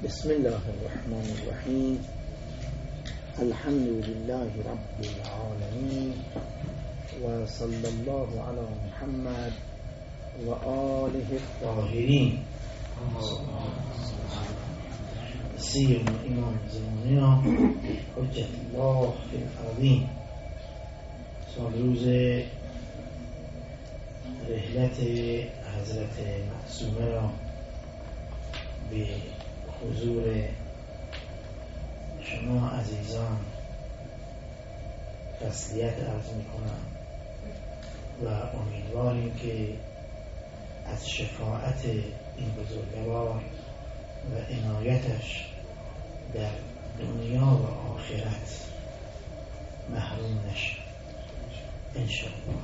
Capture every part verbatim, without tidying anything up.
بسم الله الرحمن الرحیم. الحمد لله رب العالمین و صلی الله علی محمد و آله الطاهرین. سیما امام زماننا حجت الله فی الارضین. سال روز رحلت حضرت معصومه را به حضور شما عزیزان تسلیت عرض می کنم و امیدواریم که از شفاعت این بزرگوار و عنایتش در دنیا و آخرت محروم نشیم انشاءالله.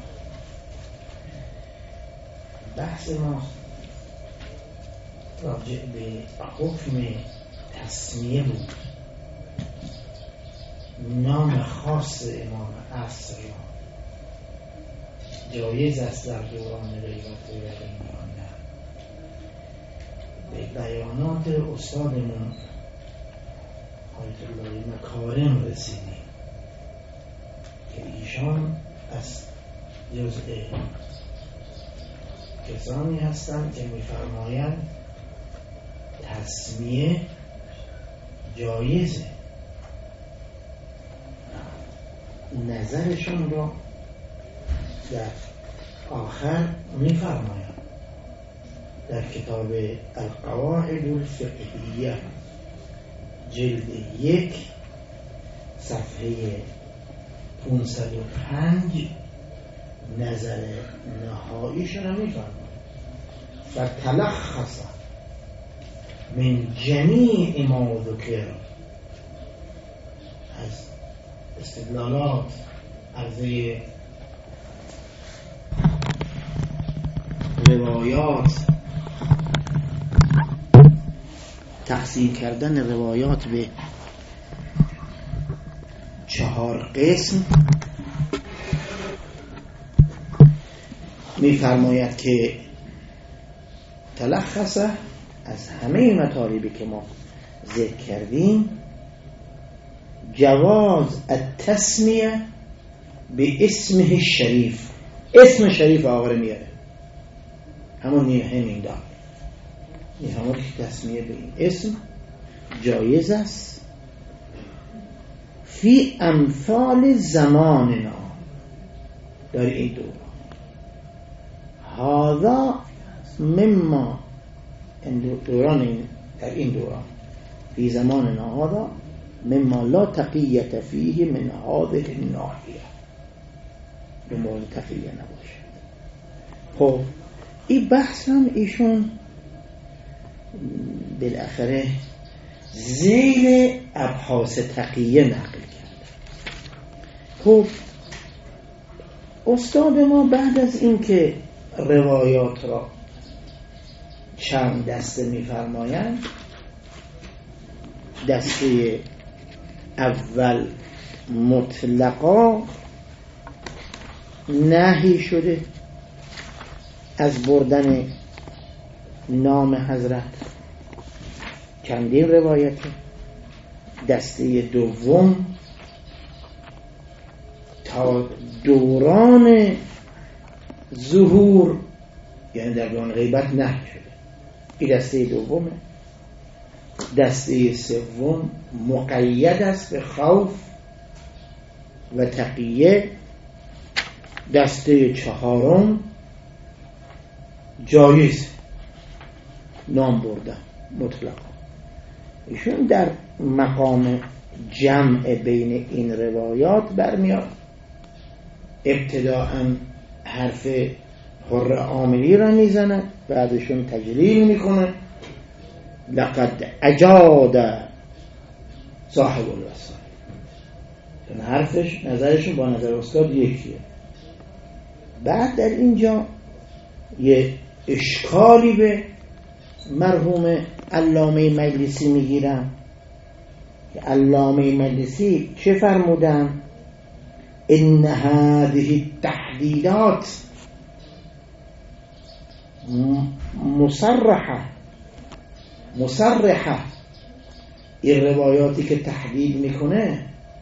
بحث ما راجع به حکم تسمیه بود. نام خاص امام عصر جایز است در دوران غیبت و یقینیان نه. به بیانات استادمون آیت الله مکارم رسیدیم که ایشان از جزء کسانی هستند که می‌فرمایند تسمیه جایزه. نظرشون را در آخر می‌فرمایند در کتاب القواعد الفقهیه جلد یک صفحه پانصد و پنج نظر نهاییشون را می‌فرمایند فتلخص من جمیع ما ذکر. از استدلالات عرضه روایات تقسیم کردن روایات به چهار قسم می‌فرماید که تلخصه از همه مطالبی که ما ذکر کردیم جواز التسمیه به اسمه الشریف. اسم شریف آقا رو میاره همون نیه همین دار میفهمد که تسمیه به این اسم جایز است فی امثال زماننا در این دوران. هذا مما دوران این در این دوران فی زمان هذا مما لا تقیت فیه من هذه الناحیه. دنبال تقیه نباشد. خب این بحث هم ایشون بالاخره زیر ابحاث تقیه نقل کرده. خب استاد ما بعد از اینکه روایات را چند دسته می‌فرمایند، دسته اول مطلقا نهی شده از بردن نام حضرت، چندین روایته. دسته دوم تا دوران ظهور یعنی در دوران غیبت نهی شده. این دسته دومه. دسته سوم مقید است به خوف و تقیه. دسته چهارم جایز نام بردن مطلقا. ایشون در مقام جمع بین این روایات برمیاد. ابتداء حرف حر عاملی را میزنه، بعدشون تجلیل میکنه لقد اجاد صاحب الوصال. چون حرفش نظرشون با نظر استاد یکیه. بعد در اینجا یه اشکالی به مرحوم علامه مجلسی میگیرن. علامه مجلسی چه فرمودن؟ ان هذه التحدیدات مصرحه مصرحه این روایاتی که تحدید میکنه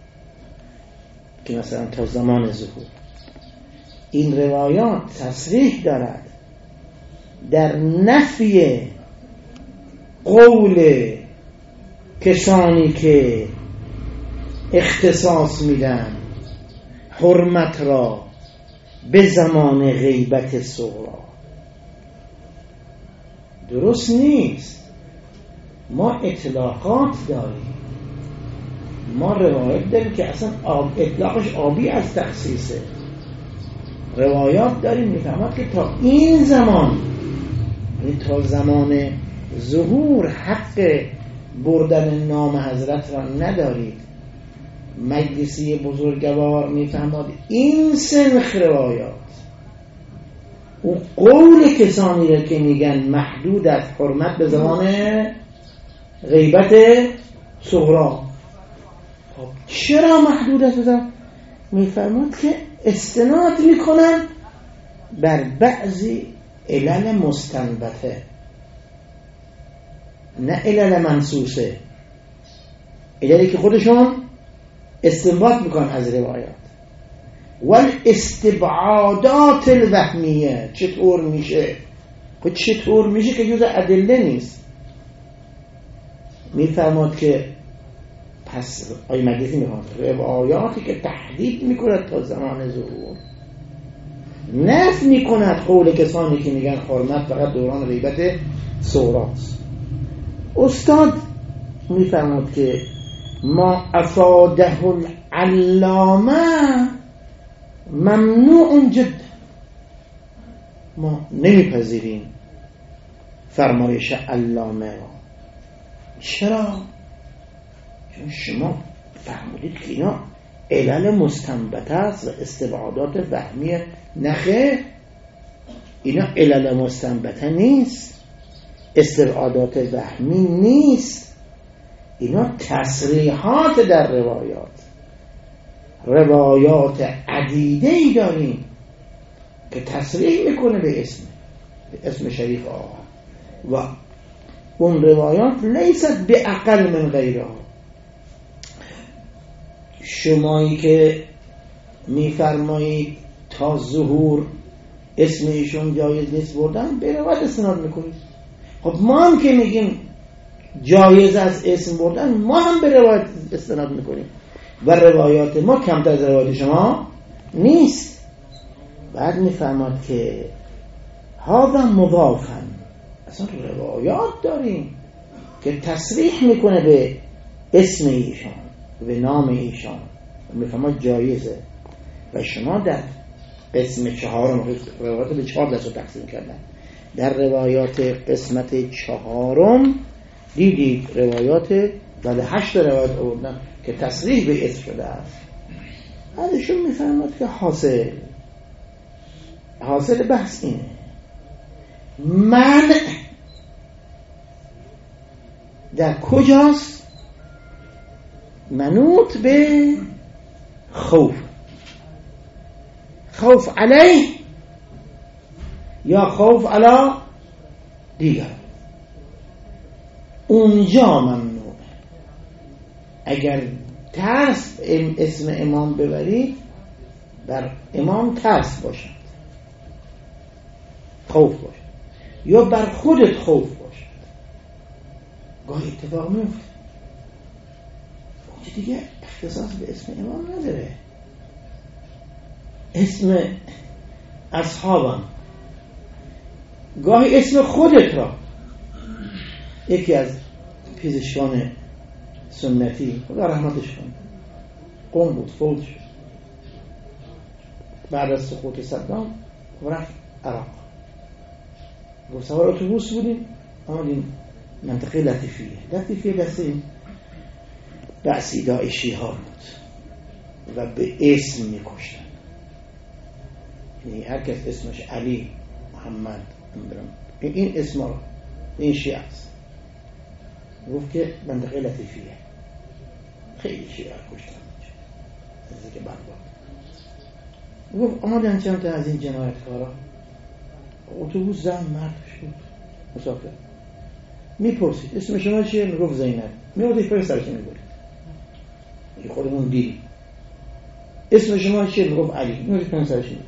که مثلا تا زمان ظهور، این روایات تصریح دارد در نفی قول کسانی که اختصاص میدن حرمت را به زمان غیبت صغرا. درست نیست. ما اطلاقات داریم، ما روایت داریم که اصلا اطلاقش آبی از تخصیصه. روایات داریم میفهمد که تا این زمان، یعنی تا زمان ظهور، حق بردن نام حضرت را ندارید. مجلسی بزرگوار میفهمد این سنخ روایات، اون قول کسانی را که میگن محدود از حرمت به زمان غیبت صغرا. خب چرا محدود است؟ میفرماد که استناد میکنن بر بعضی علل مستنبته، نه علل منصوصه، عللی که خودشون استنباط میکنن از روایات. والاستبعادات الوهمیه، چطور میشه؟ خب چطور میشه که جز ادله نیست؟ میفرماد که پس آیه مجلسی میخواد روایاتی که تحدید میکند تا زمان ظهور، نفی میکند قول کسانی که میگن حرمت فقط دوران غیبت صغراست. استاد میفرماد که ما افاده العلامه ممنوع جدا، ما نمیپذیریم فرمایش علامه را. چرا؟ چون شما فهمیدید که اینا علل مستنبته است و استبعادات وهمیه. نخیر، اینا علل مستنبته نیست، استبعادات وهمی نیست، اینا تصریحات در روایات. روایات عدیده‌ای داریم که تصریح میکنه به اسم به اسم شریف آقا، و اون روایات لیست به اقل من غیرها. شمایی که میفرمایید تا ظهور اسم ایشون جایز نیست بردن، به روایت استناد میکنید. خب ما هم که میگیم جایز از اسم بردن، ما هم به روایت استناد میکنیم و روایات ما کمتر از روایت شما نیست. بعد میفرماد که هذا مضافن، اصلا روایات داریم که تصریح میکنه به اسم ایشان، به نام ایشان، میفرماد جایزه. و شما در قسم چهارم، روایات به چهار دسته تقسیم کردن، در روایات قسمت چهارم دیدید روایات بعد هشت روایت آوردن که تصریح به اسم شده است. بعدشون میفرماد که حاصل حاصل بحث اینه، من در کجاست؟ منوط به خوف، خوف علیه یا خوف علی دیگر. اونجا ممنوعه. اگر ترس اسم امام ببرید، بر امام ترس باشد، خوف باشد، یا بر خودت خوف باشد، گاهی اتفاق میفته. اونجا دیگه اختصاص به اسم امام نداره. اسم اصحابم، گاهی اسم خودت را. یکی از پزشکان سنتی، خدا رحمتش کنه، قم بود، فوت شد بعد از سقوط صدام و رفت عراق. گفت سوار اتوبوس بودیم، آمدیم منطقه لطیفیه. لطیفیه دست این بعثی داعشی ها بود و به اسم میکشتن. یعنی هر کس اسمش علی، محمد، این اسم را، این شیعه است. گفت که منطقه لطیفیه خیلی شیعه کشتن از که برباد. گفت آمدن چند تا از این جنایتکارا، اتوبوس زن مردش بود مسافر. میپرسید اسم شما چیه؟ میگفت زینب. میوردید پای سرش میبرید. این خودمون دیدیم. اسم شما چیه؟ میگفت علی. میوردید پای سرش میبرید.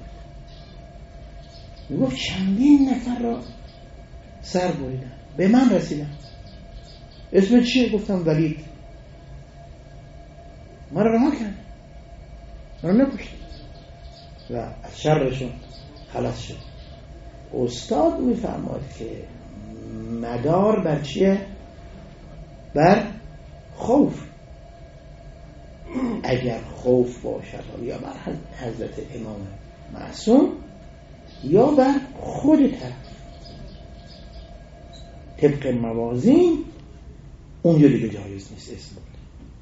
میگفت چندین نفر را سر بریدن، به من رسیدن. اسم چیه؟ گفتم ولید. من را رها کرد، من را نکشت و از شرشون خلاص شد. استاد میفهمد که مدار بر چیه؟ بر خوف. اگر خوف باشد یا بر حضرت امام معصوم یا بر خود طرف طبق موازین، اونجا دیگه جایز نیست اسم بود.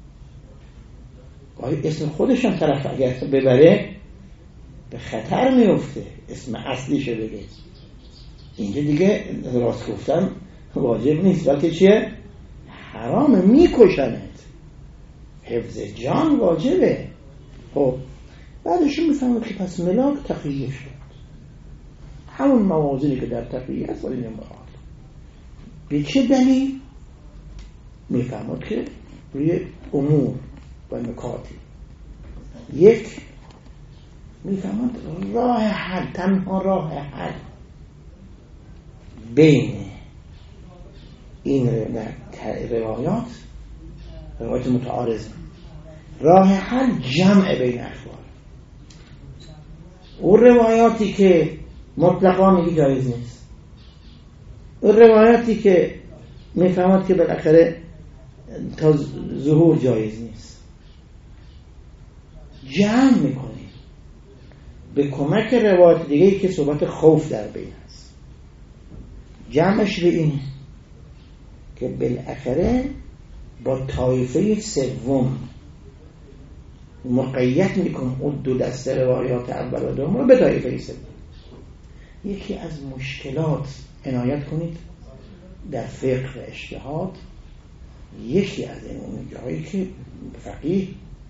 گاهی اسم خودش هم طرف اگر ببره به خطر میفته، اسم اصلیشو بگه. اینجا دیگه راست گفتن واجب نیست، بلکه چیه؟ حرامه، میکشنت. حفظ جان واجبه. خب بعدشون میفهمد که پس ملاک تقیه شد، همون موازینی که در تقیه هست ولی نمراد. به چه دلیل؟ میفهمد که روی امور و نکاتی، یک میفهمد راه حل، تنها راه حل بین این روایات، روایات متعارض، راه حل جمع بین اخبار. اون روایاتی که مطلقا میگی جایز نیست، اون روایاتی که میفهمد که بالاخره تا ظهور جایز نیست، جمع میکنی به کمک روایت دیگه که صحبت خوف در بین هست. جمعش به اینه که بالاخره با طایفه سوم مقید میکنم اون دو دسته روایات اول و دوم رو به طایفه سوم. یکی از مشکلات عنایت کنید در فقه و اجتهاد، یکی از این جایی که فقیه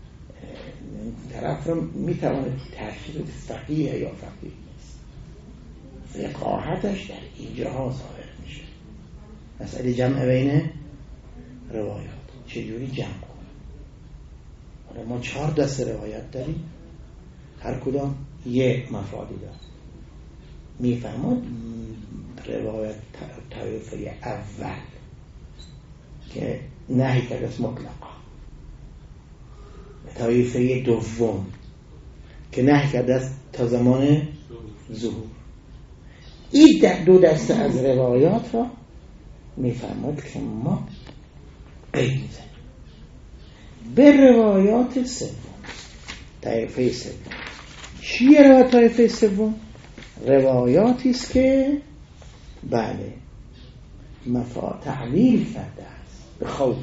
طرف رو میتواند تشخیص فقیه یا فقیه نیست، فقاهتش در اینجاها ظاهر میشه. مسئله جمع بین روایات چجوری جمع کنه؟ حالا ما چهار دسته روایت داریم، هر کدام یک مفادی داره. میفهمد روایت طایفه اول که نهی کرده است مطلقا، طایفه دوم که نهی کرده است تا زمان ظهور. این دو دسته از روایات را میفهمد که ما قید میزنیم به روایات سوم، طایفه سوم. چیه روایات طایفه سوم؟ روایاتی است که بله مفا تعلیل کرده است به خوف.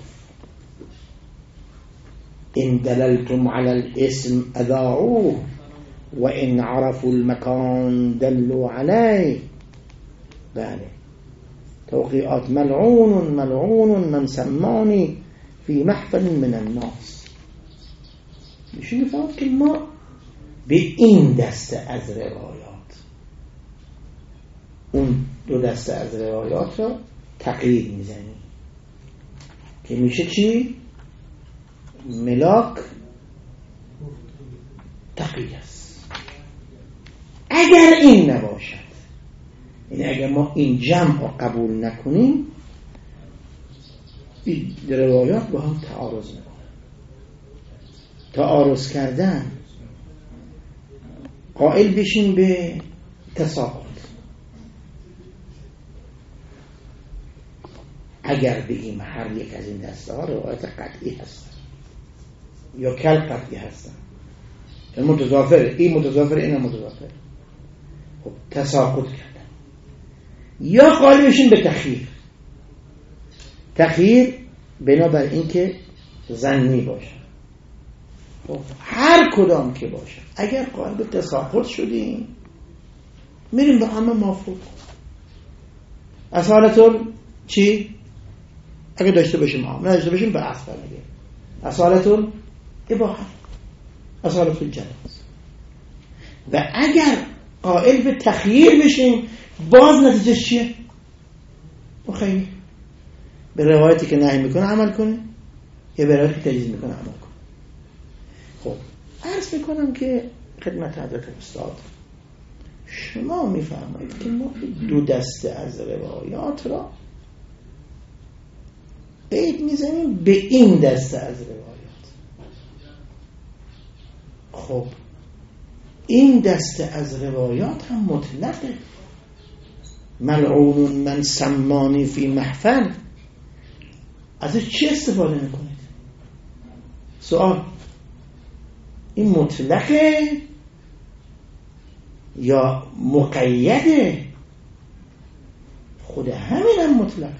ان دللتم على الاسم اذاعوه و ان عرفوا المكان دلوا عليه. بله توقیعات ملعون ملعون من سمانی فی محفل من الناس. میشه میفهمد که ما به این دسته از روایات، اون دو دسته از روایات را تقیید میزنیم که میشه چی؟ ملاک تقیید است. اگر این نباشد، یعنی اگر ما این جمع را قبول نکنیم، این روایات با هم تعارض میکنه. تعارض کردن قائل بشیم به تساقط. اگر بگیم هر یک از این دسته ها روایت قطعی هستن یا کل قطعی هستن، این متضافره، این متضافره، این متضافره، خب تساقط کردن. یا قائل بشیم به تخییر. تخییر بنابر این که ظنی باشه. خب هر کدام که باشه، اگر قائل به تساقط شدیم میریم به همه موافق. اصالتون چی؟ اگه داشته باشیم هم، نه داشته باشیم به اصل میگه. اصالتون اباحت، اصالتون جواز. و اگر قائل به تخییر بشیم، باز نتیجه چیه؟ بخیر به روایتی که نهی میکنه عمل کنه، یه برای که تجیز میکنه عمل کن. خب عرض میکنم که خدمت حضرت استاد شما میفرمایید که ما دو دسته از روایات را قید میزنیم به این دسته از روایات. خب این دسته از روایات هم مطلقه. ملعون من سمانی فی محفل، از چی استفاده میکنید؟ سوال، این مطلقه یا مقیده؟ خود همین هم مطلق،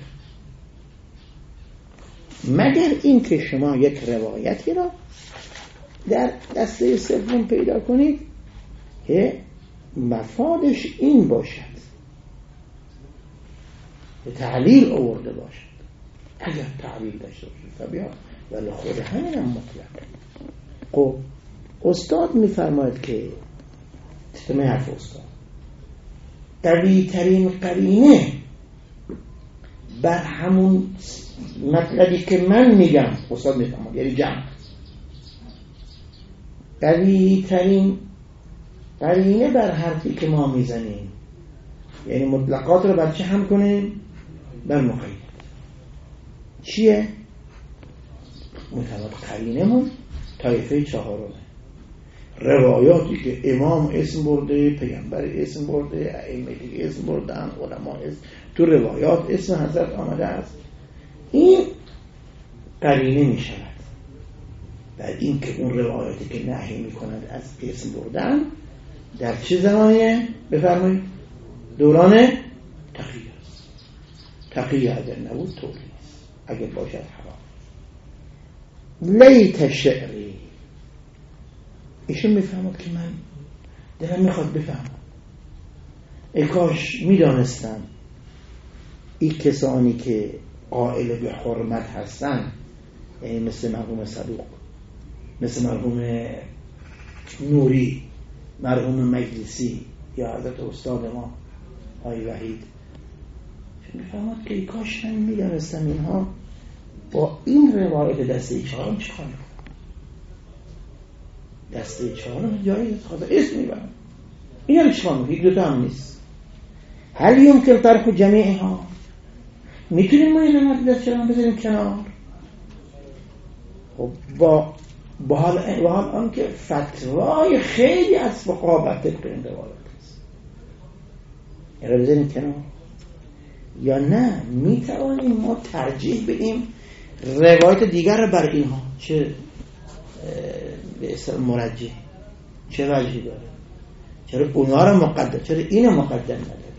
مگر این که شما یک روایتی را در دسته سوم پیدا کنید که مفادش این باشد، تعلیل آورده باشد. اگر تعلیل داشته باشد طبیعا، ولی خود همین هم مطلق. خب استاد میفرماید که تمام حرف استاد، قوی ترین قرینه بر همون مطلبی که من میگم، استاد میفرماید یعنی جمع، قوی ترین قرینه بر حرفی که ما میزنیم، یعنی مطلقات رو بر چه هم کنیم؟ بر مقید. چیه؟ مطلق قرینه من طایفه چهارمه، روایاتی که امام اسم برده، پیامبر اسم برده، ائمه دیگه اسم بردن، علما اسم، تو روایات اسم حضرت آمده است، این قرینه می شود بر این که اون روایاتی که نهی می کند از اسم بردن در چه زمانیه؟ بفرمایید دوران تقیه است. تقیه اگر نبود تولی است، اگر باشد حرام. لیت شعری، ایشون میفهمد که من دلم میخواد بفهمم، ای کاش میدانستم این کسانی که قائل به حرمت هستن، یعنی مثل مرحوم صدوق، مثل مرحوم نوری، مرحوم مجلسی یا حضرت استاد ما آقای وحید، میفهمد که ای کاش من میدانستم اینها با این روایت دسته چهارم چه خواهد. دسته چهارم جایی خواهد اسم میبرم، این هم چه خواهد، یک دوتا هم نیست. هل یمکن طرح جمیعها، میتونیم ما این روایت دسته چهارم بذاریم کنار؟ خب با با حال با حال آن که فتوای خیلی از فقها بر طبق این روایت است، این رو بذاریم کنار، یا نه میتوانیم ما ترجیح بدیم روایت دیگر رو بر اینها؟ چه به اصطلاح مرجح، چه وجهی داره؟ چرا اونها رو مقدم، چرا اینو مقدم ندارید؟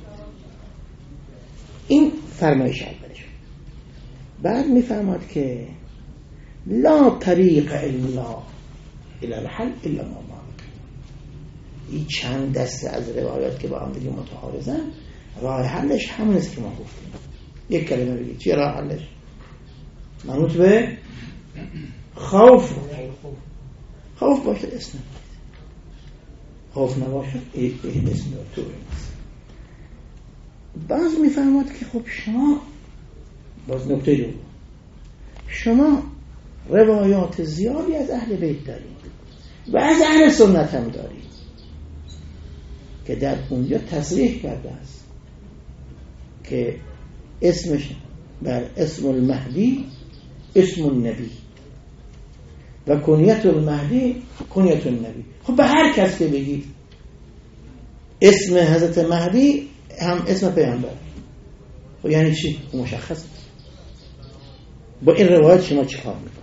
این فرمایش اولش. بعد میفرماد که لا طریق الا الى الحل الا ما ما، این چند دسته از روایات که با هم دیگه متعارضن، راه حلش همون است که ما گفتیم. یک کلمه بگید چیه راه حلش؟ منوط به خوف، خوف باشه اسم نبید، خوف نباشه اسم نبید تو نیست. باز میفهمد که خب شما، باز نکته دو، شما روایات زیادی از اهل بیت دارید و از اهل سنت هم دارید که در اونجا تصریح کرده است که اسمش بر اسم المهدی اسم النبی و کنیت المهدی کنیت النبی. خب به هر کس که بگید اسم حضرت مهدی هم اسم پیامبر، خب یعنی چی؟ مشخصه. با این روایت شما چی کار میکنید؟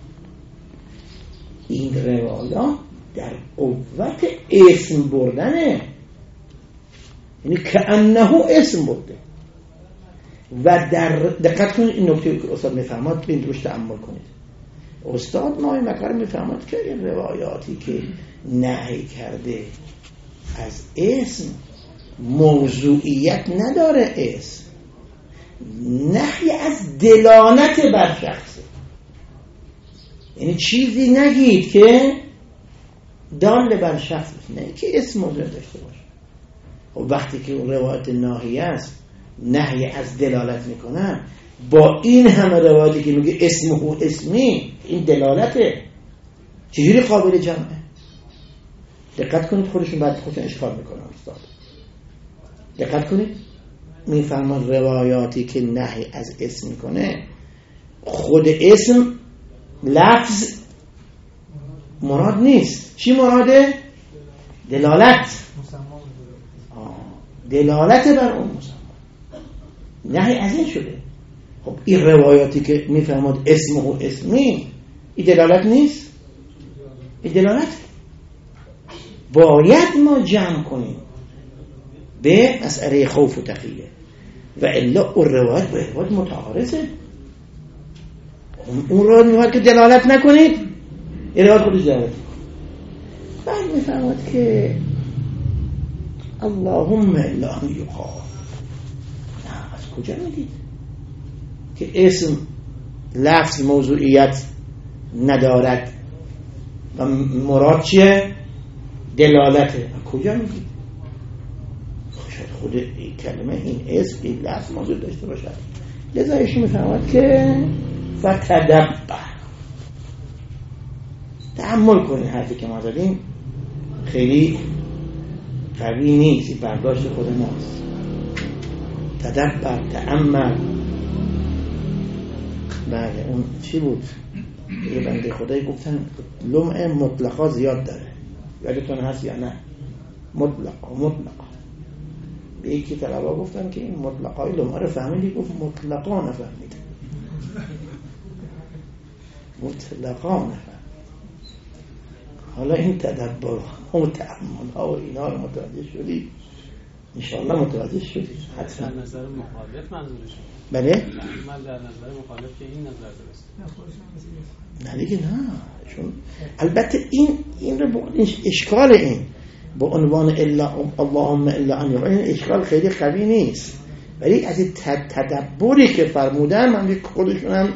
این روایات در قوت اسم بردنه، یعنی که انه اسم برده. و در دقت کنید این نکته که استاد میفرماد بین روش تأمل کنید. استاد مای مقر میفرماد که این روایاتی که نهی کرده از اسم موضوعیت نداره، اسم نهی از دلالت بر شخصه، یعنی چیزی نگید که دال بر شخص باشه، نه که اسم موضوع داشته باشه. و وقتی که اون روایت ناهی است نهی از دلالت میکنن، با این همه روایتی که میگه اسمه و اسمی، این دلالته، چجوری قابل جمعه؟ دقت کنید، خودشون بعد خودشون اشکال میکنه استاد. دقت کنید، میفرماد روایاتی که نهی از اسم میکنه، خود اسم لفظ مراد نیست. چی مراده؟ دلالت. دلالت بر اون مسمى. نهی از این شده. خب این روایاتی که میفرماد اسمه و اسمی، این دلالت نیست؟ این دلالت باید ما جمع کنیم به مسئله خوف و تقیه، و الا اون روایت با روایت متعارضه. اون رو میفرماد که دلالت نکنید، این روایت خودش دلالت. بعد میفرماد که اللهم الا ان یقال، نه از کجا میدید که اسم لفظ موضوعیت ندارد و مراد چیه؟ دلالته. کجا میگید؟ شاید خود این کلمه، این اسم، این لفظ موضوع داشته باشد. لذا ایشون میفرماد که فتدبر، تأمل کنید. حرفی که ما زدیم خیلی قوی نیست، برداشت خود ماست. تدبر، تأمل. بله اون چی بود؟ یه بنده خدایی گفتن لمع مطلقا زیاد داره، یادتون هست یا نه؟ مطلقا مطلقا به یکی طلبا گفتن که این مطلقای لمعه رو فهمیدی؟ گفت مطلقا نفهمید. مطلقا نفهمید. حالا این تدبر و تأمل ها و اینا رو متوجه شدی؟ انشاءالله متوجه شدی حتما. در نظر مخالف منظورش بله؟ من در نظر مخالف که این نظر درسته. نه دیگه نه، چون البته این این رو با اشکال این با عنوان الا اللهم الا ان یقال، این اشکال خیلی قوی نیست، ولی از این تدبری که فرمودن من دیگه خودشون هم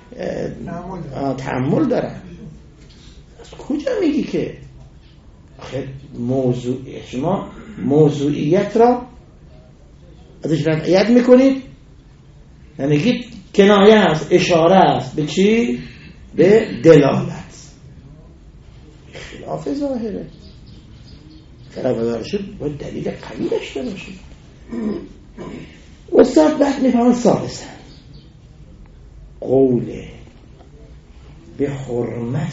تأمل دارن. از کجا میگی که آخه موضوع شما موضوعیت را ازش رفعیت میکنید؟ نمیگید کنایه است، اشاره است به چی؟ به دلالت. خلاف ظاهره. خلاف ظاهره شد باید دلیل قوی داشته باشه. استاد بعد میفهمن ثالثا قول به حرمت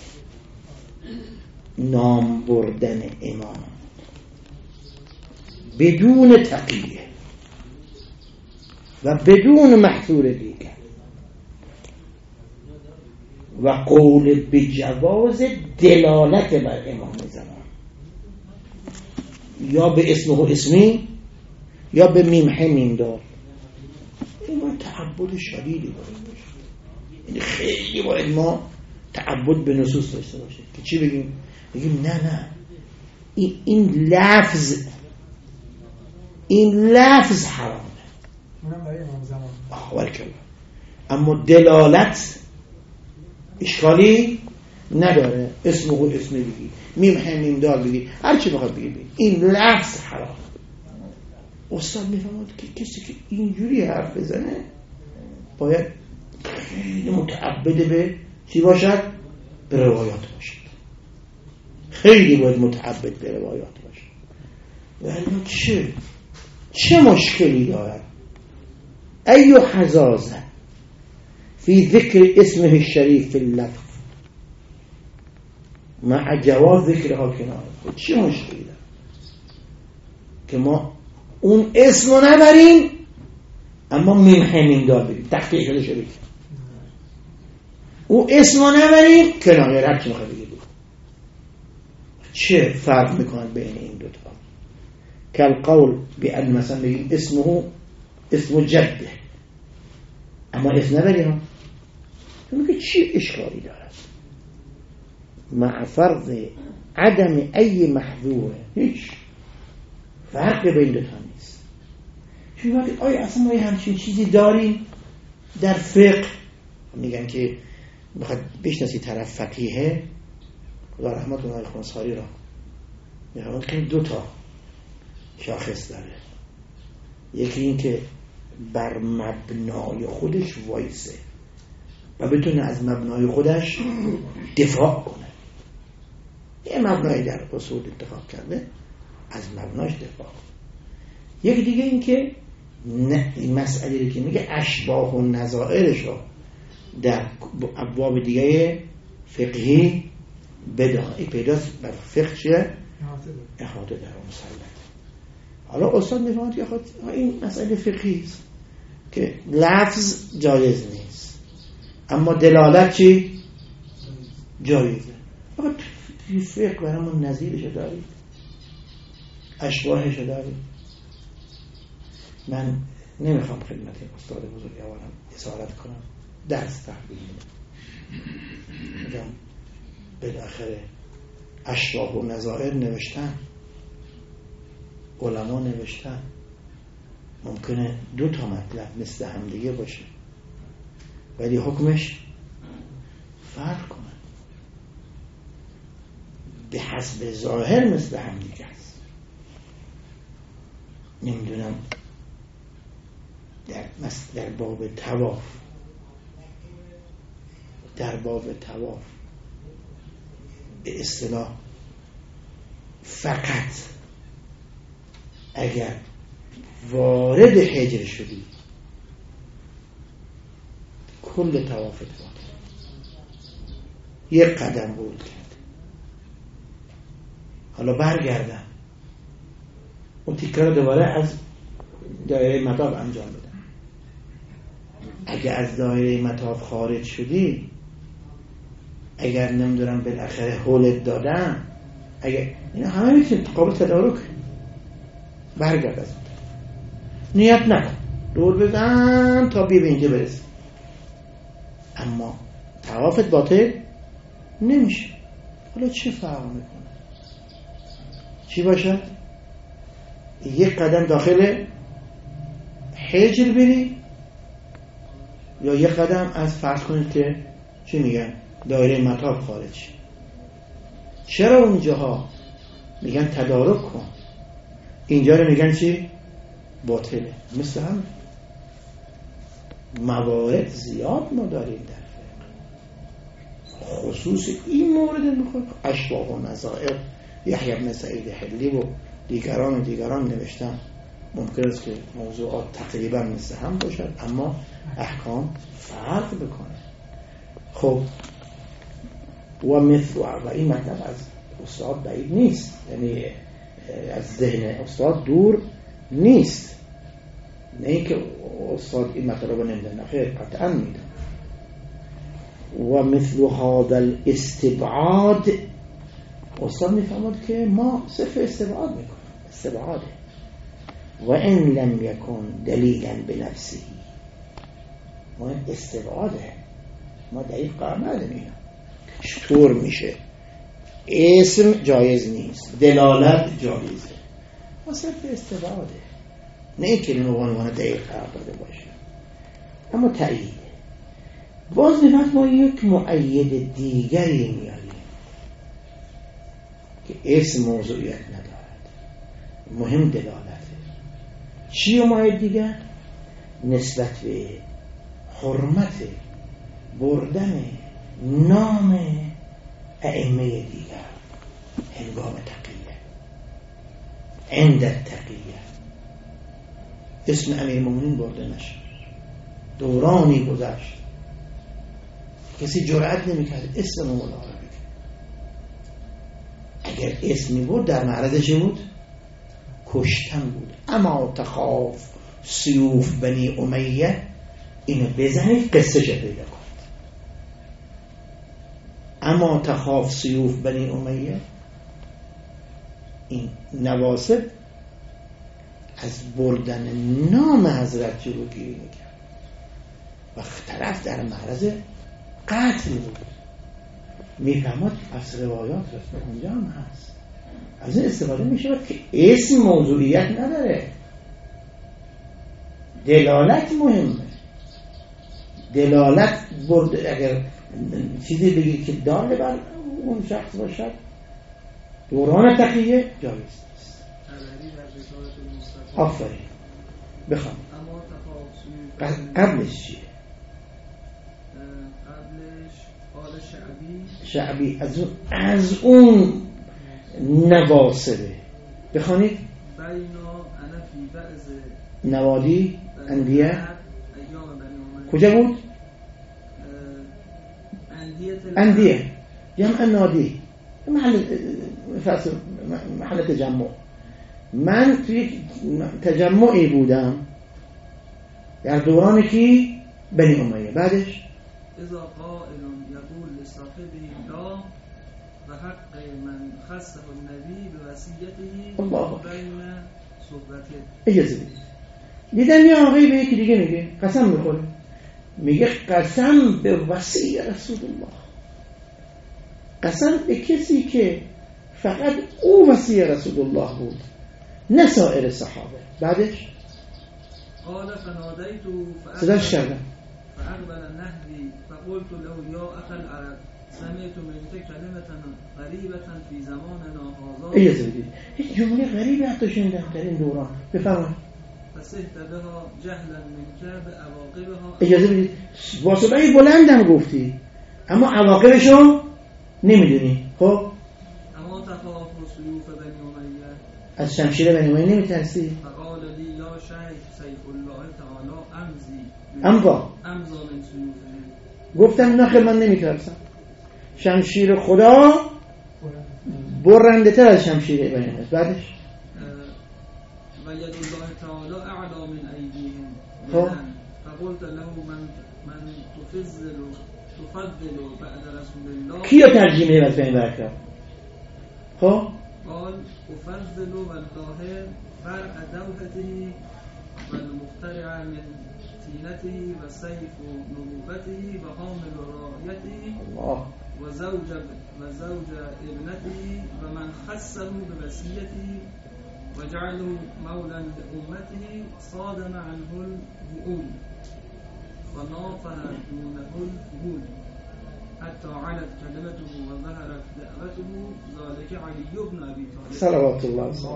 نام بردن امام بدون تقیه و بدون محظور دیگر، و قول به جواز دلالت بر امام زمان، یا به اسمه و اسمی یا به میمه میمدار. این باید تعبد شدیدی باید باشه. یعنی خیلی باید ما تعبد به نصوص داشته باشه که چی بگیم؟ بگیم نه نه این, این لفظ این لفظ حرامه، اونم برای امام زمان. آه اما دلالت اشکالی نداره. اسم و اسم بگی، میم همین دار بگی، هر چی بخواد بگی بگی، این لفظ حرام. استاد میفهمد که کسی که اینجوری حرف بزنه باید خیلی متعبد به چی باشد؟ به روایات باشد. خیلی باید متعبد به روایات باشد. ولی چه چه مشکلی دارد؟ ایو حزازه فی ذکر اسمه الشریف فی اللفظ مع جواز ذکرها کناره. چه مشکلی دارد که ما اون اسم رو نبریم اما میم همین دار بگیم، تحقیق شده شده اون اسم رو نبریم کناره، هر چی میخواد بگید. چه فرق میکنه بین این دوتا؟ کل قول بأن مثلا بگیم اسمه اسم جده اما اسم نبریم، میگه چی اشکالی دارد؟ مع فرض عدم ای محظوره، هیچ فرق بین دوتا نیست. چون وقتی آیا اصلا ما همچین چیزی داریم در فقه؟ میگن که بخواد بشناسی طرف فقیهه، خدا رحمت الله خونساری را میگن که دو تا شاخص داره. یکی این که بر مبنای خودش وایسه و بتونه از مبنای خودش دفاع کنه. یه مبنای در اصول انتخاب کرده، از مبناش دفاع کنه. یک دیگه این که این مسئله که میگه اشباه و نظائرش رو در ابواب دیگه فقهی بدانه. این پیداست بر فقه چیه؟ احاطه در مسلط. حالا استاد میفهمد که خود این مسئله فقهی است که لفظ جایز نیست اما دلالت چی؟ جایزه. فقط توی فقه برامون نظیرشو دارید، اشباهشو دارید. من نمیخوام خدمت استاد بزرگوارم اسارت کنم، درس تحویل میدم. بالاخره اشباه و نظائر نوشتن، علما نوشتن، ممکنه دو تا مطلب مثل همدیگه باشه ولی حکمش فرق کنه، به حسب ظاهر مثل همدیگه است. نمیدونم در در باب طواف در باب طواف به اصطلاح فقط اگر وارد حجر شدی کل طوافت باطل. یک قدم بود کرد، حالا برگردم اون تیکه رو دوباره از دایره مطاف انجام بدم. اگر از دایره مطاف خارج شدی، اگر نمیدونم بالاخره هولت دادم، اگر اینا همه میتونی قابل تدارک برگرد از اون نیت نکن، دور بزن تا بی به اینجا برسی، اما طوافت باطل نمیشه. حالا چه فرق میکنه؟ چی باشد؟ یک قدم داخل حجر بری یا یک قدم از فرض کنید که چی میگن دایره مطاف خارج. چرا اونجاها میگن تدارک کن، اینجا رو میگن چی؟ باطله. مثل هم موارد زیاد ما داریم در فقه، خصوص این مورد میخواد اشباه و نظائر. یحیی بن سعید حلی و دیگران و دیگران نوشتن. ممکن است که موضوعات تقریبا مثل هم باشد اما احکام فرق بکنه. خب و مثل و این مطلب از استاد بعید نیست، یعنی از ذهن استاد دور نیست، نه اینکه استاد این مطلب رو نمیدن، نه خیر، قطعا میدن. و مثل هذا الاستبعاد، استاد میفهمد که ما صرف استبعاد میکنیم، استبعاده. و ان لم یکن دلیلا بنفسه، ما استبعاده، ما دلیل قرار نداریم. اینا چطور میشه؟ اسم جایز نیست، دلالت جایزه، ما صرف استبعاده، نه اینکه اینو به عنوان دلیل قرار داده باشه. اما تأیید باز میفهمد ما یک مؤید دیگری میاریم که اسم موضوعیت ندارد، مهم دلالته. چی مؤید دیگر؟ نسبت به حرمت بردن نام ائمه دیگر هنگام تقیه، عند تقیه اسم امیرالمومنین برده نشه. دورانی گذشت کسی جرأت نمی‌کرد اسم مولا رو بگه. اگر اسمی بود در معرض چه بود؟ کشتن بود. اما تخاف سیوف بنی امیه، اینو بزنید قصه‌ش پیدا کنید. اما تخاف سیوف بنی امیه، این نواسب از بردن نام حضرت جلوگیری میکرد و طرف در معرض قتل بود. میفهمد از روایات رسول اونجا هم هست، از این استفاده میشه که اسم موضوعیت نداره، دلالت مهمه. دلالت برد، اگر چیزی بگید که دال بر اون شخص باشد دوران تقیه جایز نیست. آفرین بخوام. اما تفاوت قبلش چیه؟ قبلش قال شعبی شعبی از اون از اون نواصبه بخوانید. بینا انا فی بعض نوادی اندیه ایام بنی امیه. کجا بود؟ اندیه اندیه جمع نادی، محل فصل محل تجمع. من توی تجمعی بودم در دوران کی؟ بنی امیه. بعدش اذا قائل یقول لصاحبه لا و حق من خصه النبی به وصیته الله بین صحبته. اجازه بدید. دیدم یه آقایی به یکی دیگه میگه قسم میخوره، میگه قسم به وصی رسول الله، قسم به کسی که فقط او وصی رسول الله بود نه سایر صحابه. بعدش قال فنادیت صداش کردم فاقبل نهری فقلت له یا اخ العرب سمعت منك کلمه غریبه فی زماننا هذا. اجازه بدید هیچ جمله غریبی حتی شنیدم در این دوران. بفرمایید. فسهت بها جهلا منك بعواقبها. اجازه بدید با صدای بلندم گفتی اما عواقبشو نمیدونی. خب اما تخاف سیوف بنی امیه. از شمشیر بنی امیه نمیترسی؟ فقال لی یا شیخ سیف الله تعالی امزی امضا امضا من سیوفه. گفتم نه من نمیترسم، شمشیر خدا برنده تر از شمشیر بنی امیه. بعدش و ید الله تعالی اعلا من ایدیهم. خب فقلت له من من تفضل تفضل بعد رسول الله. کیو ترجمه واسه این برکت؟ خب قال افضل والله فرع دوحته والمخترع من تینته و سیف نبوته و حامل رایته الله و زوج و زوج ابنته و من خصه به وصیته و جعله مولا لامته صادم عنه الوعول و نافه دونه الفهول حتی علت کلمته و ظهرت دعوته ذلك علی بن ابی طالب صلوات الله علیه.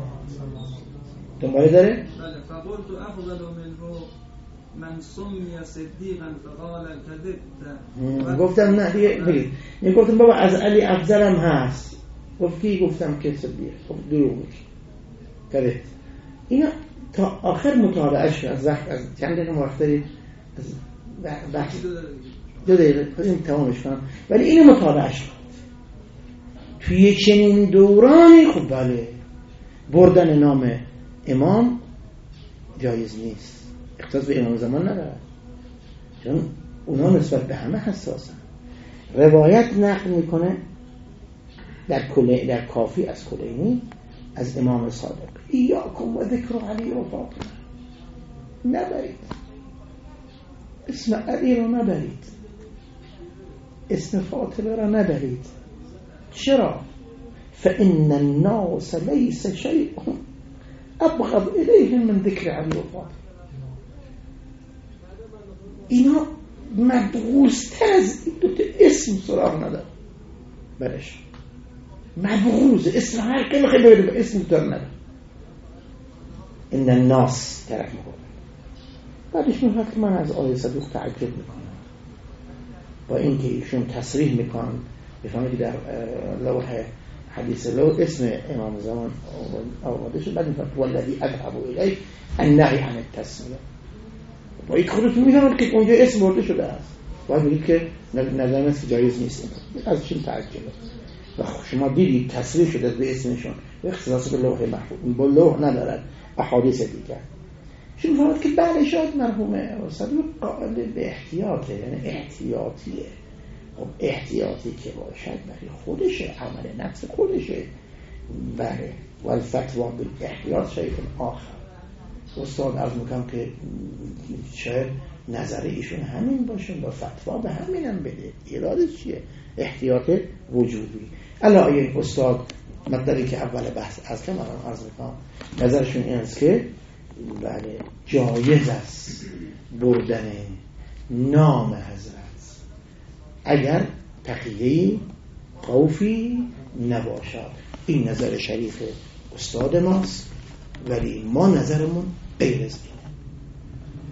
دنباله داره؟ بله. فقلت افضل منه من سمی صدیقا فقال کذبت. گفتم نه دیگه بگید. نه گفتم بابا از علی افضلم هست. گفت کی؟ گفتم که صدیق. گفت دروغ میگی. کذبت. اینا تا آخر مطالعهش از وقت از چند دقیقه وقت دارید از بحث دو دقیقه خواهیم تمامش کنم، ولی اینو مطالعهش کنم توی چنین دورانی. خب بله بردن نام امام جایز نیست، اختصاص به امام زمان نداره، چون اونا نسبت به همه حساسن. روایت نقل میکنه در کلی در کافی از کلینی از امام صادق ایاکم و ذکر علی و فاطمه، نبرید اسم علی رو، نبرید اسم فاطمه رو، نبرید. چرا؟ فإن الناس ليس شيء أبغض إليهم من ذكر علی و فاطمه. اینا مبغوض‌تر از این دو تا اسم سراغ نداره برش. مبغوض اسم هر که میخوای بگید اسم دار نداره. این الناس طرف میکنه. بعدش میگه که من از آیه صدوق تعجب میکنم با اینکه ایشون تصریح میکنن بفهمید در لوح حدیث لوح اسم امام زمان آورده شد، بعد میگه والذی اذهب الیه النهی عن التسمیه. با این خودتون میدونید که اونجا اسم برده شده است، باید بگید که نظر من جایز نیست. از چین تعجبه و شما دیدید تصریح شده به اسمشون و اختصاص به لوح محفوظ با لوح ندارد احادیث دیگر. چون فهمید که بله شاید مرحوم صدوق قائل به احتیاطه، یعنی احتیاطیه. خب احتیاطی که باشد برای خودشه، عمل نفس خودشه. بله والفتوا بالاحتیاط شیء آخر. استاد عرض میکنم که شاید نظر ایشون همین باشه و فتوا به همینم بده. ایرادش چیه؟ احتیاط وجودی. الان استاد مطلبی که اول بحث از که من عرض میکنم نظرشون این است که بله جایز است بردن نام حضرت اگر تقیه خوفی نباشد. این نظر شریف استاد ماست، ولی ما نظرمون غیر از اینه.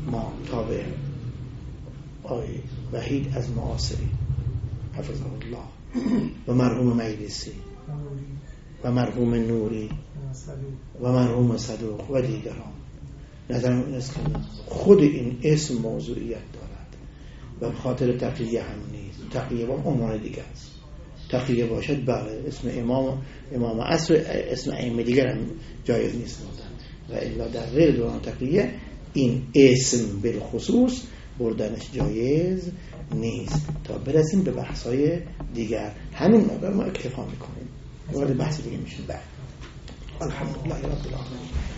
ما تابع آقای وحید از معاصری حفظه الله و مرحوم مجلسی و مرحوم نوری و مرحوم صدوق و دیگران نظرم این است که خود این اسم موضوعیت دارد و خاطر تقیه هم نیست. تقیه با عنوان دیگر است. تقیه باشد بله اسم امام امام عصر اسم ائمه دیگر هم جایز نیست بودن و الا در غیر دوران تقیه این اسم بالخصوص بردنش جایز نیست تا برسیم به بحث‌های دیگر. همین مقدار ما اکتفا میکنیم وارد بحث دیگه میشیم. بعد الحمدلله رب العالمین.